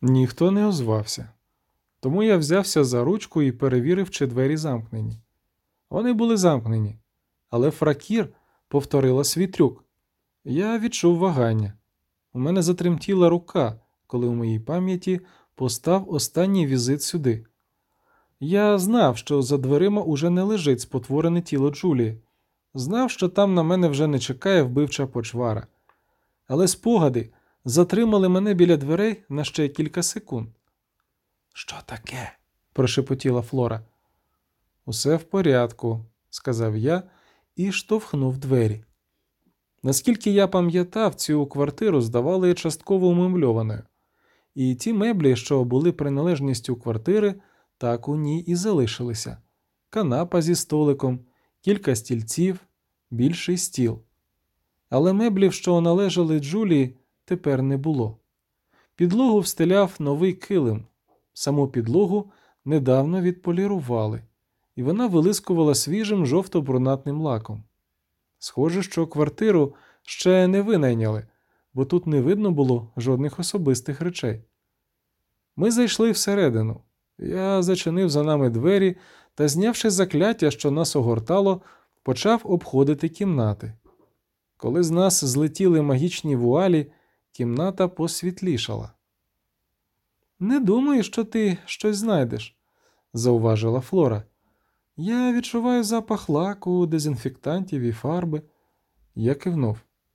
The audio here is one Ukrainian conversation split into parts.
Ніхто не озвався. Тому я взявся за ручку і перевірив, чи двері замкнені. Вони були замкнені, але Фракір повторила свій трюк. Я відчув вагання. У мене затремтіла рука, коли у моїй пам'яті постав останній візит сюди. Я знав, що за дверима уже не лежить спотворене тіло Джулії. Знав, що там на мене вже не чекає вбивча почвара. Але спогади затримали мене біля дверей на ще кілька секунд. «Що таке?» – прошепотіла Флора. «Усе в порядку», – сказав я і штовхнув двері. Наскільки я пам'ятав, цю квартиру здавали частково умебльованою. І ті меблі, що були приналежністю квартири, так у ній і залишилися. Канапа зі столиком, кілька стільців, більший стіл. Але меблів, що належали Джулії, тепер не було. Підлогу встеляв новий килим. Саму підлогу недавно відполірували, і вона вилискувала свіжим жовто-брунатним лаком. Схоже, що квартиру ще не винайняли, бо тут не видно було жодних особистих речей. Ми зайшли всередину. Я зачинив за нами двері та, знявши закляття, що нас огортало, почав обходити кімнати. Коли з нас злетіли магічні вуалі, кімната посвітлішала. «Не думаю, що ти щось знайдеш», – зауважила Флора. «Я відчуваю запах лаку, дезінфектантів і фарби». Я кивнув.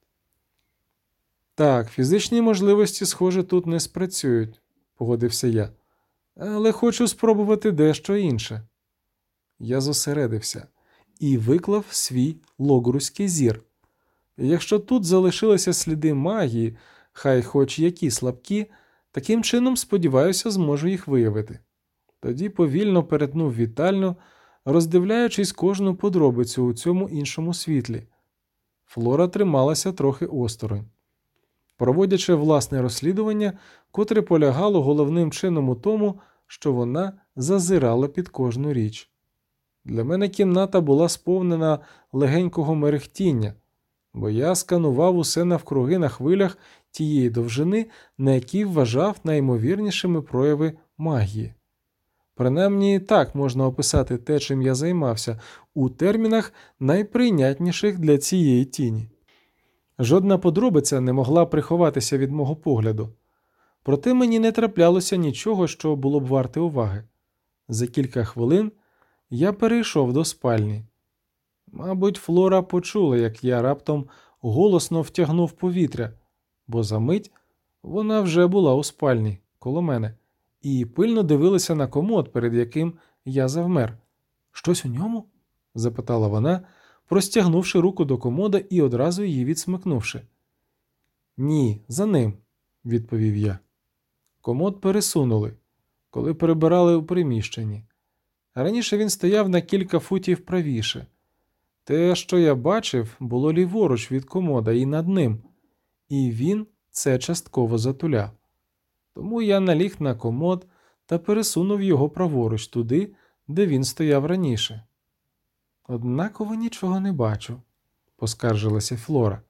«Так, фізичні можливості, схоже, тут не спрацюють», – погодився я. «Але хочу спробувати дещо інше». Я зосередився і виклав свій логруський зір. Якщо тут залишилися сліди магії, хай хоч які слабкі, таким чином, сподіваюся, зможу їх виявити. Тоді повільно перетнув вітальню, роздивляючись кожну подробицю у цьому іншому світлі. Флора трималася трохи осторонь. Проводячи власне розслідування, котре полягало головним чином у тому, що вона зазирала під кожну річ. Для мене кімната була сповнена легенького мерехтіння, бо я сканував усе навкруги на хвилях тієї довжини, на якій вважав найімовірнішими прояви магії. Принаймні так можна описати те, чим я займався, у термінах найприйнятніших для цієї тіні. Жодна подробиця не могла приховатися від мого погляду. Проте мені не траплялося нічого, що було б варте уваги. За кілька хвилин я перейшов до спальні. Мабуть, Флора почула, як я раптом голосно втягнув повітря, бо за мить вона вже була у спальні, коло мене, і пильно дивилася на комод, перед яким я завмер. «Щось у ньому?» – запитала вона, простягнувши руку до комода і одразу її відсмикнувши. «Ні, за ним», – відповів я. Комод пересунули, коли перебирали у приміщенні. Раніше він стояв на кілька футів правіше. Те, що я бачив, було ліворуч від комода і над ним, і він це частково затуляв. Тому я наліг на комод та пересунув його праворуч туди, де він стояв раніше. «Однаково нічого не бачу», – поскаржилася Флора.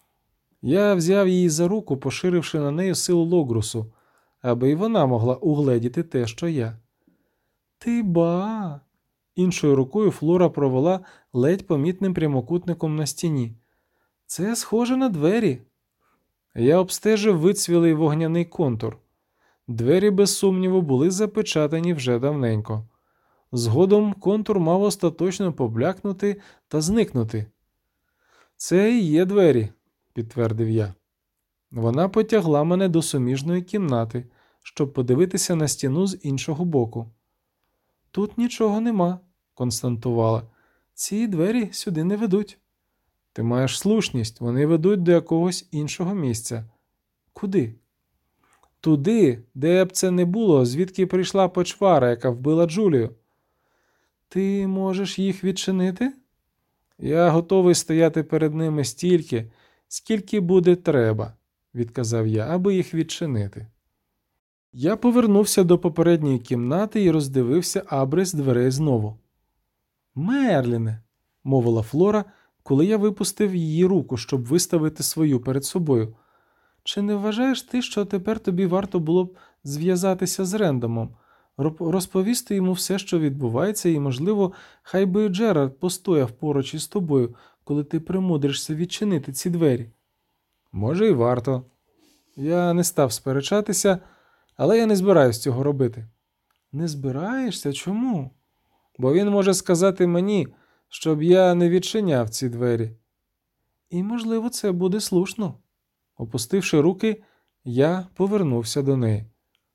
Я взяв її за руку, поширивши на неї силу логрусу, аби й вона могла угледіти те, що я. «Ти ба!» Іншою рукою Флора провела ледь помітним прямокутником на стіні. «Це схоже на двері». Я обстежив вицвілий вогняний контур. Двері, без сумніву, були запечатані вже давненько. Згодом контур мав остаточно поблякнути та зникнути. «Це і є двері», – підтвердив я. Вона потягла мене до суміжної кімнати, щоб подивитися на стіну з іншого боку. «Тут нічого нема», – констатувала. «Ці двері сюди не ведуть». «Ти маєш слушність, вони ведуть до якогось іншого місця». «Куди?» «Туди, де б це не було, звідки прийшла почвара, яка вбила Джулію». «Ти можеш їх відчинити?» «Я готовий стояти перед ними стільки, скільки буде треба», – відказав я, аби їх відчинити. Я повернувся до попередньої кімнати і роздивився абрис дверей знову. «Мерліне», – мовила Флора, коли я випустив її руку, щоб виставити свою перед собою. чи не вважаєш ти, що тепер тобі варто було б зв'язатися з Рендомом, розповісти йому все, що відбувається, і, можливо, хай би Джерард постояв поруч із тобою, коли ти примудришся відчинити ці двері? Може, і варто. Я не став сперечатися, але я не збираюсь цього робити. Не збираєшся? Чому? Бо він може сказати мені, щоб я не відчиняв ці двері. І, можливо, це буде слушно. Опустивши руки, я повернувся до неї.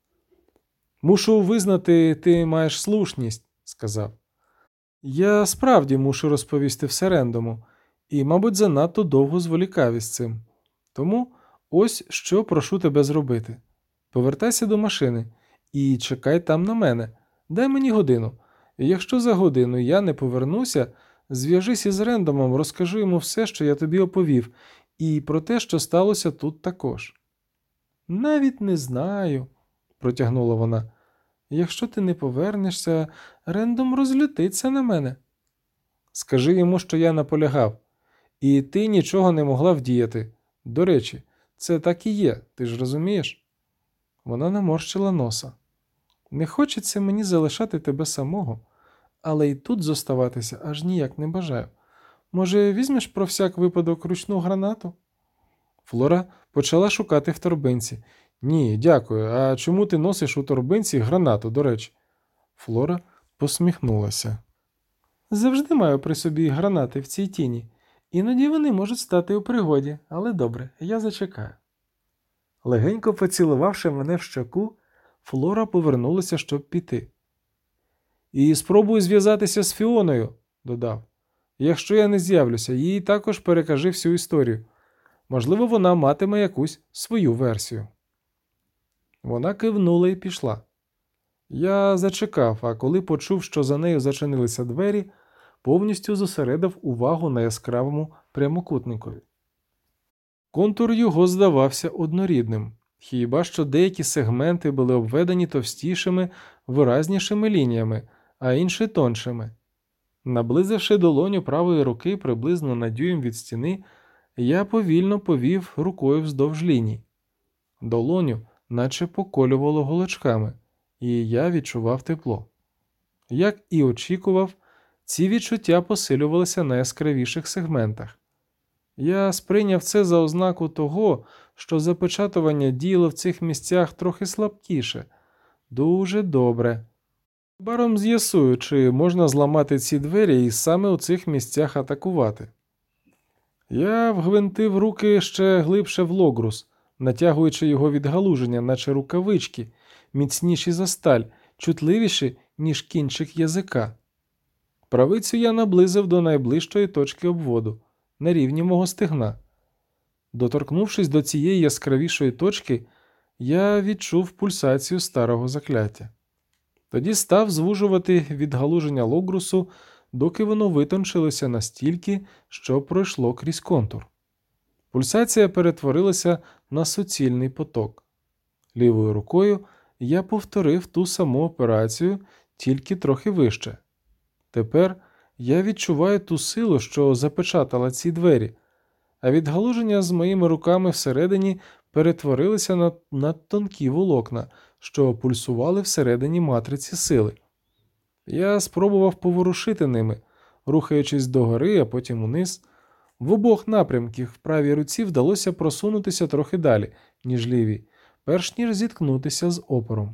Мушу визнати, ти маєш слушність, сказав. Я справді мушу розповісти все Рендому, і, мабуть, занадто довго зволікав із цим. Тому ось що прошу тебе зробити. Повертайся до машини і чекай там на мене. Дай мені годину. І якщо за годину я не повернуся, зв'яжись із Рендомом, розкажи йому все, що я тобі оповів, і про те, що сталося тут також. Навіть не знаю, протягнула вона. Якщо ти не повернешся, Рендом розлютиться на мене. Скажи йому, що я наполягав, і ти нічого не могла вдіяти. До речі, це так і є, ти ж розумієш? Вона наморщила носа. Не хочеться мені залишати тебе самого, але й тут зоставатися аж ніяк не бажаю. Може, візьмеш про всяк випадок ручну гранату? Флора почала шукати в торбинці. Ні, дякую. А чому ти носиш у торбинці гранату, до речі? Флора посміхнулася. Завжди маю при собі гранати в цій тіні. Іноді вони можуть стати у пригоді, але добре, я зачекаю. Легенько поцілувавши мене в щоку, Флора повернулася, щоб піти. І спробуй зв'язатися з Фіоною, додав. Якщо я не з'явлюся, їй також перекажи всю історію. Можливо, вона матиме якусь свою версію. Вона кивнула і пішла. Я зачекав, а коли почув, що за нею зачинилися двері, повністю зосередив увагу на яскравому прямокутникові. Контур його здавався однорідним, хіба що деякі сегменти були обведені товстішими, виразнішими лініями, а інші тоншими. Наблизивши долоню правої руки приблизно на дюйм від стіни, я повільно повів рукою вздовж ліній. Долоню наче поколювало голочками, і я відчував тепло. Як і очікував, ці відчуття посилювалися на яскравіших сегментах. Я сприйняв це за ознаку того, що запечатування діяло в цих місцях трохи слабкіше. Дуже добре. Баром з'ясую, чи можна зламати ці двері і саме у цих місцях атакувати. Я вгвинтив руки ще глибше в логрус, натягуючи його відгалуження, наче рукавички, міцніші за сталь, чутливіші, ніж кінчик язика. Правицю я наблизив до найближчої точки обводу, на рівні мого стегна. Доторкнувшись до цієї яскравішої точки, я відчув пульсацію старого закляття. Тоді став звужувати відгалуження логрусу, доки воно витончилося настільки, що пройшло крізь контур. Пульсація перетворилася на суцільний поток. Лівою рукою я повторив ту саму операцію, тільки трохи вище. Тепер я відчуваю ту силу, що запечатала ці двері, а відгалуження з моїми руками всередині перетворилися на тонкі волокна, що пульсували всередині матриці сили. Я спробував поворушити ними, рухаючись догори, а потім униз. В обох напрямках в правій руці вдалося просунутися трохи далі, ніж лівій, перш ніж зіткнутися з опором.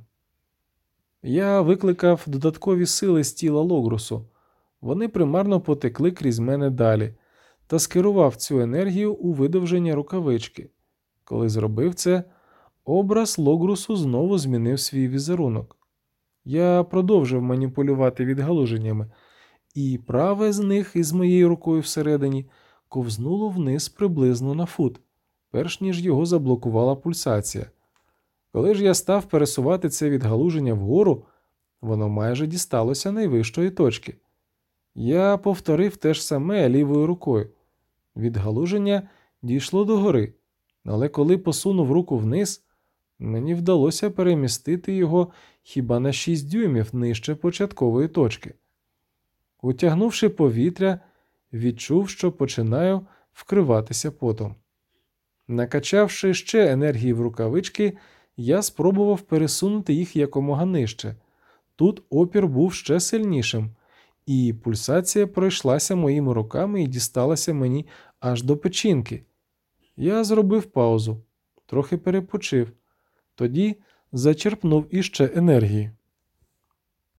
Я викликав додаткові сили з тіла логрусу. Вони примарно потекли крізь мене далі, та скерував цю енергію у видовження рукавички. Коли зробив це, образ логрусу знову змінив свій візерунок. Я продовжив маніпулювати відгалуженнями, і праве з них із моєю рукою всередині ковзнуло вниз приблизно на фут, перш ніж його заблокувала пульсація. Коли ж я став пересувати це відгалуження вгору, воно майже дісталося найвищої точки. Я повторив те ж саме лівою рукою. Відгалуження дійшло догори, але коли посунув руку вниз, мені вдалося перемістити його хіба на 6 дюймів нижче початкової точки. Утягнувши повітря, відчув, що починаю вкриватися потом. Накачавши ще енергії в рукавички, я спробував пересунути їх якомога нижче. Тут опір був ще сильнішим, і пульсація пройшлася моїми руками і дісталася мені аж до печінки. Я зробив паузу, трохи перепочив, тоді зачерпнув іще енергії.